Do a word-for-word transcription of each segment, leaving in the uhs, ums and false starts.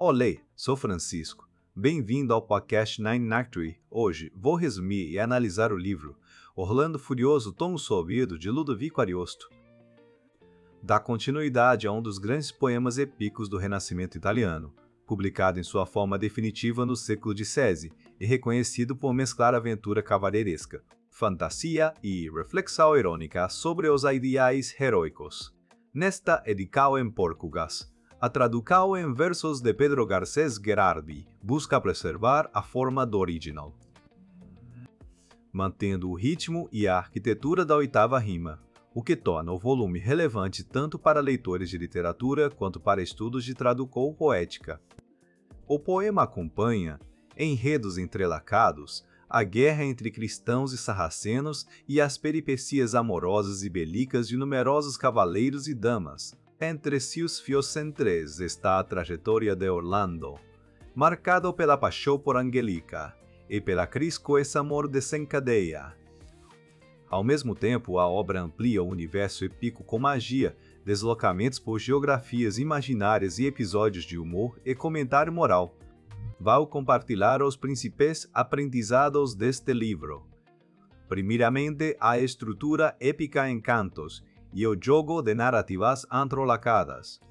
Olê, sou Francisco. Bem-vindo ao podcast Nine Actory. Hoje vou resumir e analisar o livro Orlando Furioso Tom Solbido, de Ludovico Ariosto. Dá continuidade a um dos grandes poemas épicos do Renascimento italiano, publicado em sua forma definitiva no século dezesseis e reconhecido por mesclar aventura cavalheiresca, fantasia e reflexão irônica sobre os ideais heróicos. Nesta edicao em português, a tradução em versos de Pedro Garcés Gherardi busca preservar a forma do original, mantendo o ritmo e a arquitetura da oitava rima, o que torna o volume relevante tanto para leitores de literatura quanto para estudos de tradução poética. O poema acompanha, em enredos entrelacados, a guerra entre cristãos e sarracenos e as peripécias amorosas e bélicas de numerosos cavaleiros e damas. Entre seus fios centrais está a trajetória de Orlando, marcado pela paixão por Angelica e pela crise que esse amor desencadeia. Ao mesmo tempo, a obra amplia o universo épico com magia, deslocamentos por geografias imaginárias e episódios de humor e comentário moral. Vou compartilhar os principais aprendizados deste livro. Primeiramente, a estrutura épica em cantos e o jogo de narrativas entrelacadas.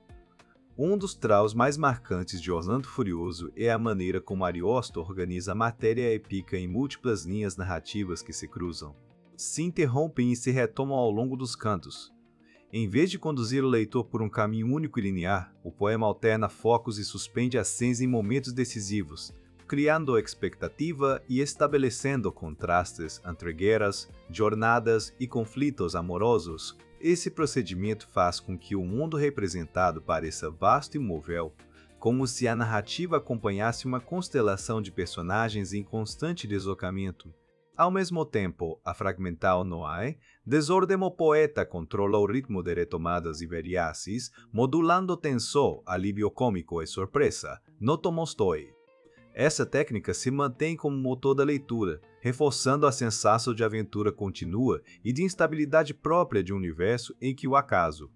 Um dos traços mais marcantes de Orlando Furioso é a maneira como Ariosto organiza a matéria épica em múltiplas linhas narrativas que se cruzam, se interrompem e se retomam ao longo dos cantos. Em vez de conduzir o leitor por um caminho único e linear, o poema alterna focos e suspende as cenas em momentos decisivos, criando expectativa e estabelecendo contrastes entre guerras, jornadas e conflitos amorosos. Esse procedimento faz com que o mundo representado pareça vasto e móvel, como se a narrativa acompanhasse uma constelação de personagens em constante deslocamento. Ao mesmo tempo, a fragmental noai, desordem o poeta controla o ritmo de retomadas e variações, modulando tensão, alívio cômico e surpresa. No Tolstói. Essa técnica se mantém como motor da leitura, reforçando a sensação de aventura contínua e de instabilidade própria de um universo em que o acaso,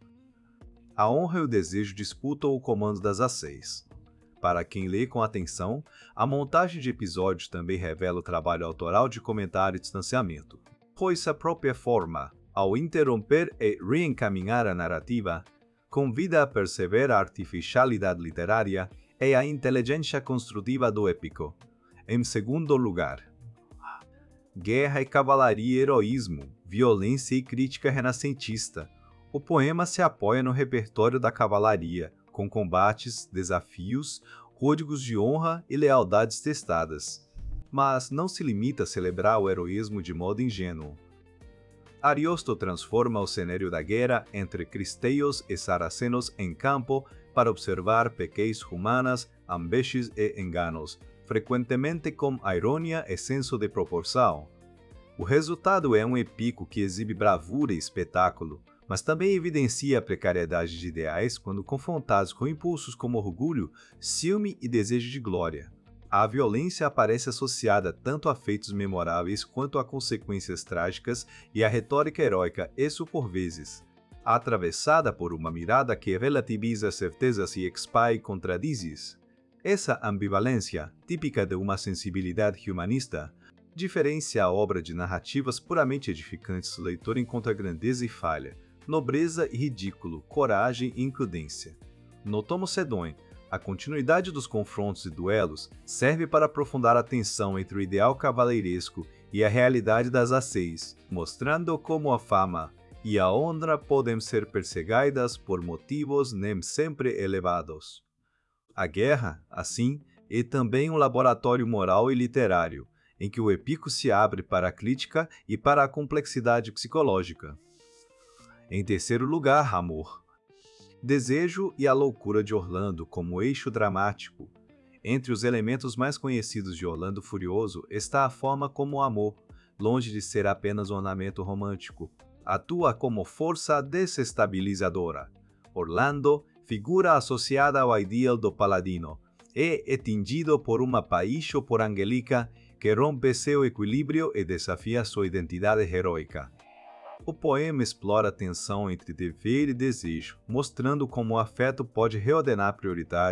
a honra e o desejo disputam o comando das ações. Para quem lê com atenção, a montagem de episódios também revela o trabalho autoral de comentário e distanciamento, pois a própria forma, ao interromper e reencaminhar a narrativa, convida a perceber a artificialidade literária e a inteligência construtiva do épico. Em segundo lugar, guerra e cavalaria e heroísmo, violência e crítica renascentista. O poema se apoia no repertório da cavalaria, com combates, desafios, códigos de honra e lealdades testadas. Mas não se limita a celebrar o heroísmo de modo ingênuo. Ariosto transforma o cenário da guerra entre cristãos e saracenos em campo para observar pequenas humanas, ambições e enganos, frequentemente com ironia e senso de proporção. O resultado é um épico que exibe bravura e espetáculo, mas também evidencia a precariedade de ideais quando confrontados com impulsos como orgulho, ciúme e desejo de glória. A violência aparece associada tanto a feitos memoráveis quanto a consequências trágicas e a retórica heróica, isso por vezes, atravessada por uma mirada que relativiza certezas e expõe contradizes. Essa ambivalência, típica de uma sensibilidade humanista, diferencia a obra de narrativas puramente edificantes. O leitor encontra grandeza e falha, nobreza e ridículo, coragem e imprudência. No tomo Sedon, a continuidade dos confrontos e duelos serve para aprofundar a tensão entre o ideal cavaleiresco e a realidade das ações, mostrando como a fama e a honra podem ser perseguidas por motivos nem sempre elevados. A guerra, assim, é também um laboratório moral e literário, em que o épico se abre para a crítica e para a complexidade psicológica. Em terceiro lugar, amor. Desejo e a loucura de Orlando como eixo dramático. Entre os elementos mais conhecidos de Orlando Furioso está a forma como o amor, longe de ser apenas um ornamento romântico, atua como força desestabilizadora. Orlando, figura associada ao ideal do paladino, é atingido por uma paixão por Angelica que rompe seu equilíbrio e desafia sua identidade heróica. O poema explora a tensão entre dever e desejo, mostrando como o afeto pode reordenar prioridades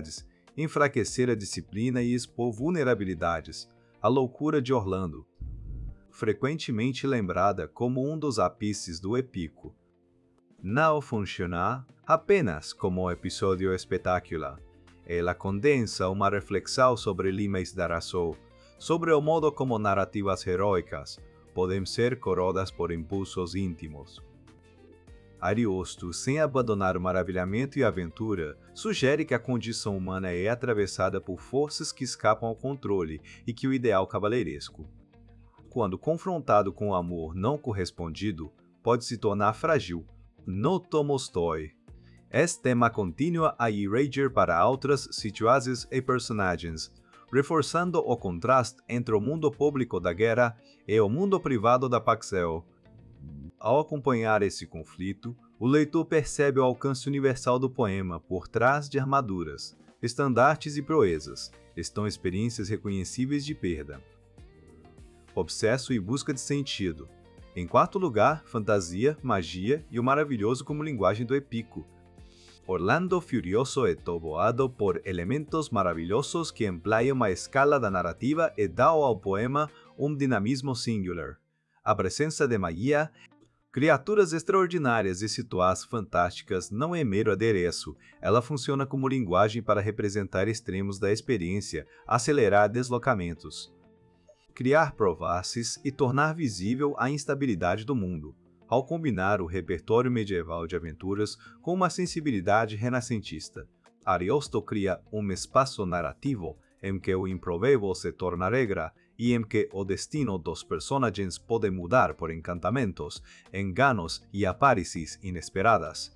enfraquecer a disciplina e expor vulnerabilidades, a loucura de Orlando, frequentemente lembrada como um dos ápices do Épico. Não funciona apenas como episódio espetacular. Ela condensa uma reflexão sobre limites da razão, sobre o modo como narrativas heróicas podem ser coroadas por impulsos íntimos. Ariosto, sem abandonar o maravilhamento e a aventura, sugere que a condição humana é atravessada por forças que escapam ao controle e que o ideal cavalheiresco, quando confrontado com o amor não correspondido, pode se tornar frágil. No Tolstói. É tema contínuo a irradiar para outras situações e personagens, reforçando o contraste entre o mundo público da guerra e o mundo privado da paixão. Ao acompanhar esse conflito, o leitor percebe o alcance universal do poema por trás de armaduras, estandartes e proezas. Estão experiências reconhecíveis de perda, obsesso e busca de sentido. Em quarto lugar, fantasia, magia e o maravilhoso como linguagem do Épico. Orlando furioso é toboado por elementos maravilhosos que empleiam a escala da narrativa e dão ao poema um dinamismo singular. A presença de magia, criaturas extraordinárias e situações fantásticas não é mero adereço, ela funciona como linguagem para representar extremos da experiência, acelerar deslocamentos, criar provasses e tornar visível a instabilidade do mundo, ao combinar o repertório medieval de aventuras com uma sensibilidade renascentista. Ariosto cria um espaço narrativo em que o improvável se torna regra e em que o destino dos personagens pode mudar por encantamentos, enganos e aparições inesperadas.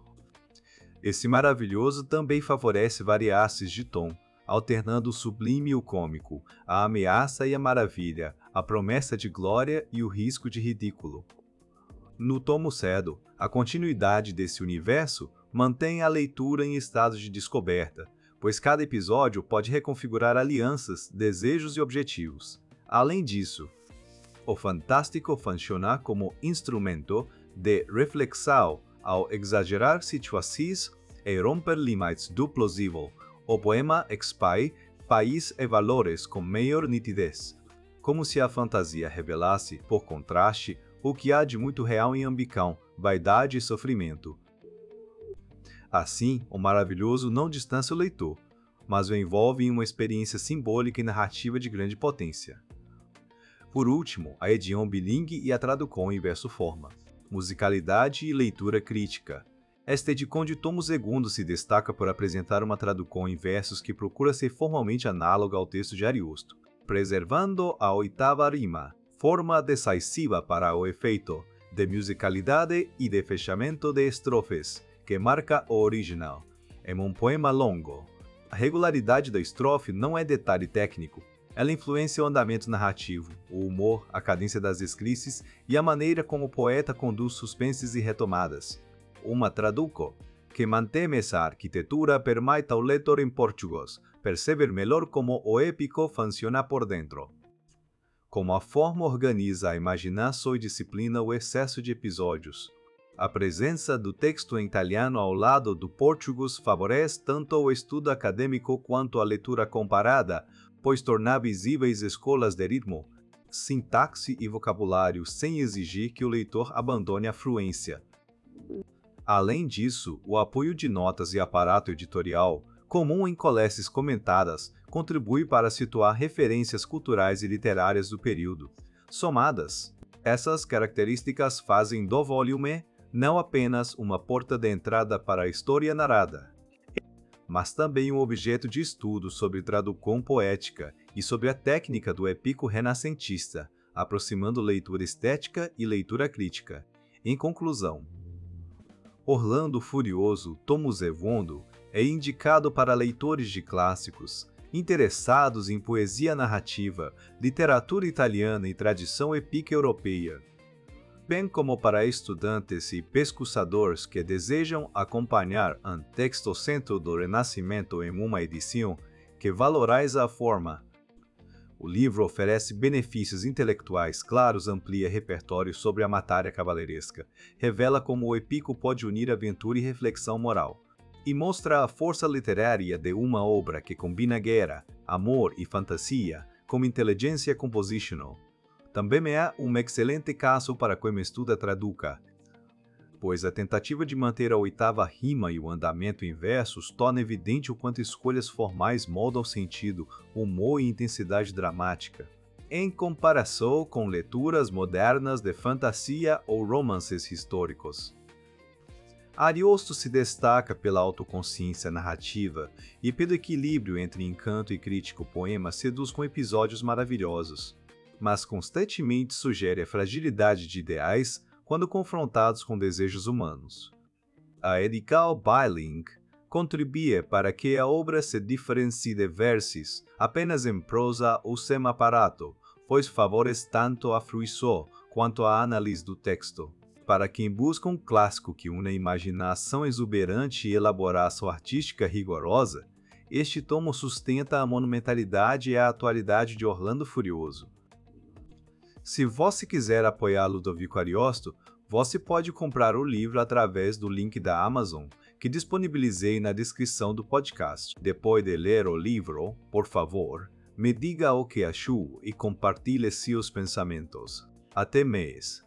Esse maravilhoso também favorece variações de tom, alternando o sublime e o cômico, a ameaça e a maravilha, a promessa de glória e o risco de ridículo. No tomo cedo, a continuidade desse universo mantém a leitura em estado de descoberta, pois cada episódio pode reconfigurar alianças, desejos e objetivos. Além disso, o fantástico funciona como instrumento de reflexão ao exagerar situações e romper limites do plausível. O poema expõe país e valores com maior nitidez, como se a fantasia revelasse, por contraste, o que há de muito real em ambicão, vaidade e sofrimento. Assim, o maravilhoso não distancia o leitor, mas o envolve em uma experiência simbólica e narrativa de grande potência. Por último, a edição bilingue e a tradução em verso-forma, musicalidade e leitura crítica. Esta edição de tomo segundo se destaca por apresentar uma tradução em versos que procura ser formalmente análoga ao texto de Ariosto, preservando a oitava rima, forma decisiva para o efeito de musicalidade e de fechamento de estrofes, que marca o original. Em um poema longo, a regularidade da estrofe não é detalhe técnico, ela influencia o andamento narrativo, o humor, a cadência das esclices e a maneira como o poeta conduz suspenses e retomadas. Uma traduco que mantém essa arquitetura permite ao leitor em português perceber melhor como o épico funciona por dentro. Como a forma organiza a imaginação e disciplina o excesso de episódios. A presença do texto em italiano ao lado do português favorece tanto o estudo acadêmico quanto a leitura comparada, pois torna visíveis escolas de ritmo, sintaxe e vocabulário sem exigir que o leitor abandone a fluência. Além disso, o apoio de notas e aparato editorial, comum em coleções comentadas, contribui para situar referências culturais e literárias do período. Somadas, essas características fazem do volume não apenas uma porta de entrada para a história narrada, mas também um objeto de estudo sobre tradução poética e sobre a técnica do épico renascentista, aproximando leitura estética e leitura crítica. Em conclusão, Orlando Furioso, tomo segundo, é indicado para leitores de clássicos, interessados em poesia narrativa, literatura italiana e tradição épica europeia, bem como para estudantes e pesquisadores que desejam acompanhar um texto centro do Renascimento em uma edição que valoriza a forma. O livro oferece benefícios intelectuais claros, amplia repertório sobre a matéria cavalheiresca, revela como o épico pode unir aventura e reflexão moral. e mostra a força literária de uma obra que combina guerra, amor e fantasia com inteligência compositional. Também é um excelente caso para quem estuda traduca, pois a tentativa de manter a oitava rima e o andamento em versos torna evidente o quanto escolhas formais moldam sentido, humor e intensidade dramática, em comparação com leituras modernas de fantasia ou romances históricos. Ariosto se destaca pela autoconsciência narrativa e pelo equilíbrio entre encanto e crítica. O poema seduz com episódios maravilhosos, mas constantemente sugere a fragilidade de ideais quando confrontados com desejos humanos. A Edical Biling contribui para que a obra se diferencie de versos apenas em prosa ou sem aparato, pois favorece tanto a fruição quanto a análise do texto. Para quem busca um clássico que une a imaginação exuberante e elaboração artística rigorosa, este tomo sustenta a monumentalidade e a atualidade de Orlando Furioso. Se você quiser apoiar Ludovico Ariosto, você pode comprar o livro através do link da Amazon, que disponibilizei na descrição do podcast. Depois de ler o livro, por favor, me diga o que achou e compartilhe seus pensamentos. Até mais!